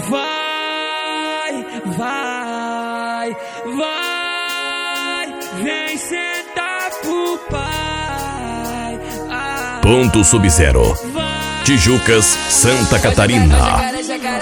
Vai, vai, vai, vem sentar pro pai. Ponto Sub-Zero, Tijucas, Santa Catarina.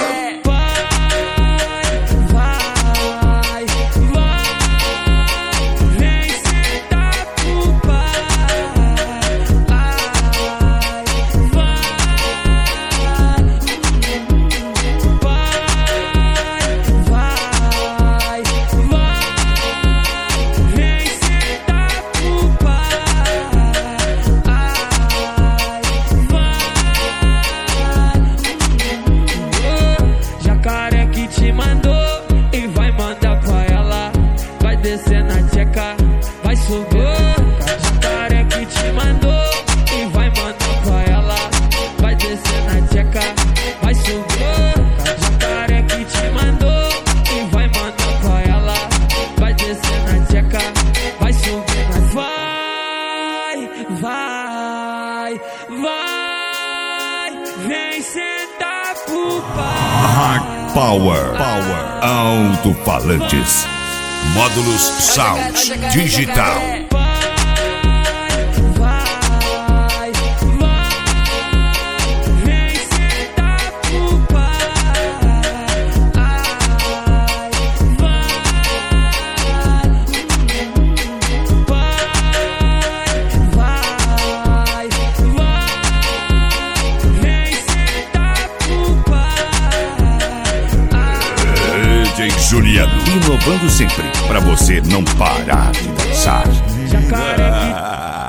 Descer na tcheca, vai subir. Jacaré que te mandou e vai mandar pra ela. Vai descer na tcheca, vai subir. Jacaré que te mandou e vai mandar pra ela. Vai descer na tcheca, vai subir. Vai, vai, vai, vem sentar pro pai. Hard Power, Alto-Falantes, Módulos Sound Digital. Juliano, inovando sempre, pra você não parar de dançar. Jacaré